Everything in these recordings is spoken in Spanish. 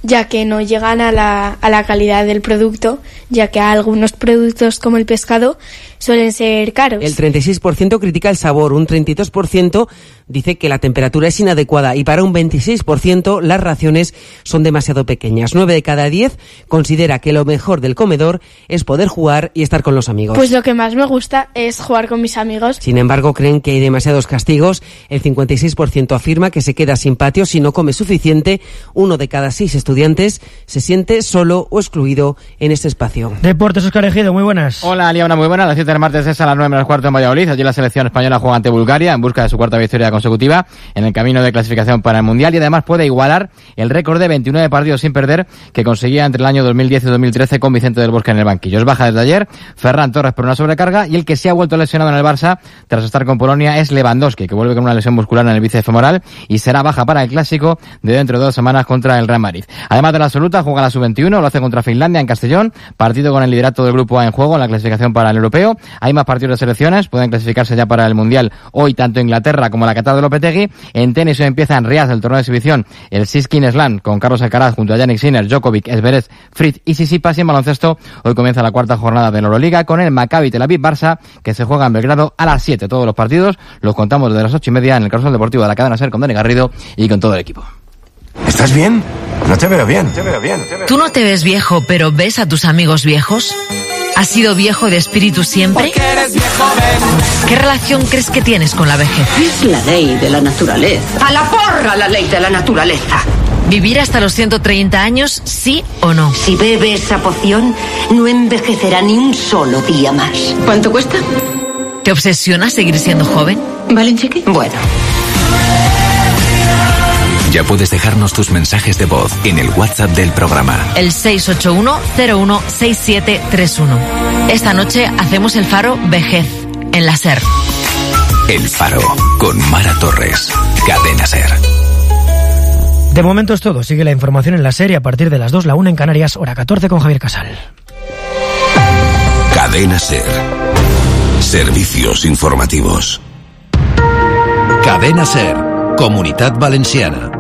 ya que no llegan a la calidad del producto, ya que algunos productos como el pescado suelen ser caros. El 36% critica el sabor, un 32% dice que la temperatura es inadecuada y para un 26% las raciones son demasiado pequeñas. 9 de cada 10 considera que lo mejor del comedor es poder jugar y estar con los amigos. Pues lo que más me gusta es jugar con mis amigos. Sin embargo, creen que hay demasiados castigos. El 56% afirma que se queda sin patio si no come suficiente. 1 de cada 6 estudiantes se siente solo o excluido en este espacio. Deportes, Óscar Ejido, muy buenas. Hola, Liana, muy buenas. A las 7 del martes es a las 9 menos cuarto en Valladolid. Allí la selección española juega ante Bulgaria en busca de su cuarta victoria consecutiva en el camino de clasificación para el Mundial y además puede igualar el récord de 29 partidos sin perder que conseguía entre el año 2010 y 2013 con Vicente del Bosque en el banquillo. Es baja desde ayer Ferran Torres por una sobrecarga y el que se ha vuelto lesionado en el Barça tras estar con Polonia es Lewandowski, que vuelve con una lesión muscular en el bíceps femoral y será baja para el clásico de dentro de 2 semanas contra el Real Madrid. Además de la absoluta, juega la sub-21, lo hace contra Finlandia en Castellón, partido con el liderato del grupo A en juego en la clasificación para el europeo. Hay más partidos de selecciones, pueden clasificarse ya para el Mundial hoy tanto Inglaterra como la Qatar de Lopetegui. En tenis hoy empieza en Riad el torneo de exhibición, el Siskin Slam con Carlos Alcaraz junto a Yannick Sinner, Djokovic, Zverev, Fritz y Tsitsipas. Y en baloncesto hoy comienza la cuarta jornada de la Euroliga con el Maccabi Tel Aviv Barça que se juega en Belgrado a las 7. Todos los partidos los contamos desde las 8:30 en el Carrusel Deportivo de la cadena SER con Dani Garrido y con todo el equipo. ¿Estás bien? No te veo bien. ¿Tú no te ves viejo, pero ves a tus amigos viejos? ¿Has sido viejo de espíritu siempre? ¿Qué relación crees que tienes con la vejez? Es la ley de la naturaleza. ¡A la porra la ley de la naturaleza! ¿Vivir hasta los 130 años, sí o no? Si bebe esa poción, no envejecerá ni un solo día más. ¿Cuánto cuesta? ¿Te obsesiona seguir siendo joven? ¿Vale, chiqui? Bueno. Ya puedes dejarnos tus mensajes de voz en el WhatsApp del programa. El 681-016731. Esta noche hacemos el faro Vejez, en la SER. El Faro, con Mara Torres. Cadena SER. De momento es todo. Sigue la información en la SER y a partir de las 2, la 1 en Canarias, hora 14 con Javier Casal. Cadena SER. Servicios informativos. Cadena SER. Comunitat Valenciana.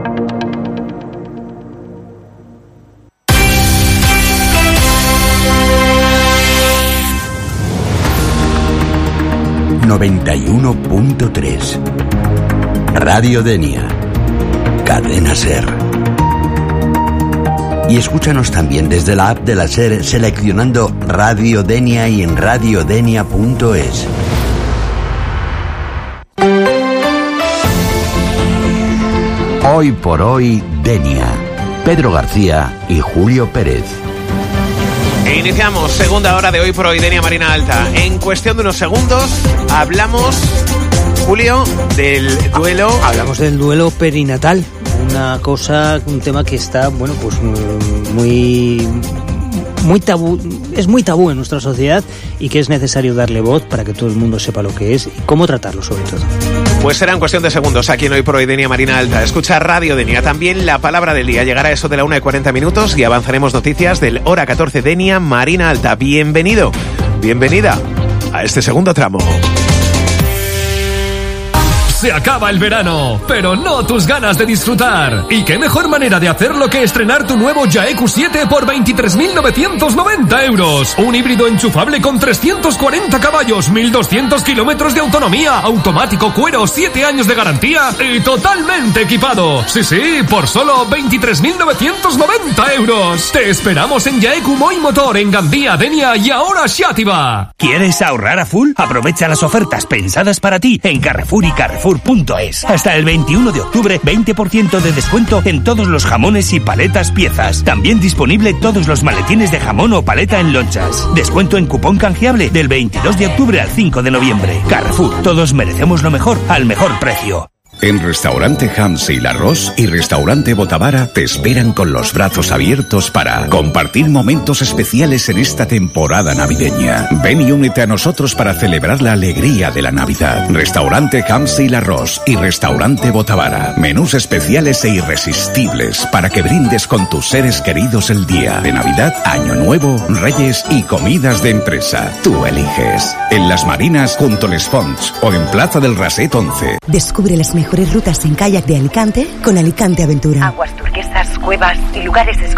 ...91.3... Radio Denia... Cadena SER. Y escúchanos también desde la app de la SER seleccionando Radio Denia y en radiodenia.es. Hoy por hoy, Denia. Pedro García y Julio Pérez. Iniciamos segunda hora de Hoy por Hoy, Denia Marina Alta. En cuestión de unos segundos hablamos, Julio, del duelo. Hablamos del duelo perinatal. Un tema que está, bueno, pues muy tabú, es muy tabú en nuestra sociedad y que es necesario darle voz para que todo el mundo sepa lo que es y cómo tratarlo sobre todo. Pues será en cuestión de segundos aquí en Hoy por Hoy, Denia Marina Alta. Escucha Radio Denia. También la palabra del día llegará a eso de la 1:40 y avanzaremos noticias del hora 14 Denia Marina Alta. Bienvenido, bienvenida a este segundo tramo. Se acaba el verano, pero no tus ganas de disfrutar. ¿Y qué mejor manera de hacerlo que estrenar tu nuevo Ya EQ7 por 23.990 euros? Un híbrido enchufable con 340 caballos, 1.200 kilómetros de autonomía, automático, cuero, 7 años de garantía y totalmente equipado. Sí, por solo 23.990 euros. Te esperamos en Ya EQ Moi Motor, en Gandía, Denia y ahora Xàtiva. ¿Quieres ahorrar a full? Aprovecha las ofertas pensadas para ti en Carrefour y Carrefour.es. Hasta el 21 de octubre, 20% de descuento en todos los jamones y paletas piezas. También disponible todos los maletines de jamón o paleta en lonchas. Descuento en cupón canjeable del 22 de octubre al 5 de noviembre. Carrefour, todos merecemos lo mejor al mejor precio. En Restaurante Hams y L'Arròs y Restaurante Botavara te esperan con los brazos abiertos para compartir momentos especiales en esta temporada navideña. Ven y únete a nosotros para celebrar la alegría de la Navidad. Restaurante Hams y L'Arròs y Restaurante Botavara. Menús especiales e irresistibles para que brindes con tus seres queridos el día de Navidad, Año Nuevo, Reyes y comidas de empresa. Tú eliges. En Las Marinas junto a Les Fonts o en Plaza del Raset 11. Descubre las mejores rutas en kayak de Alicante con Alicante Aventura. Aguas turquesas, cuevas y lugares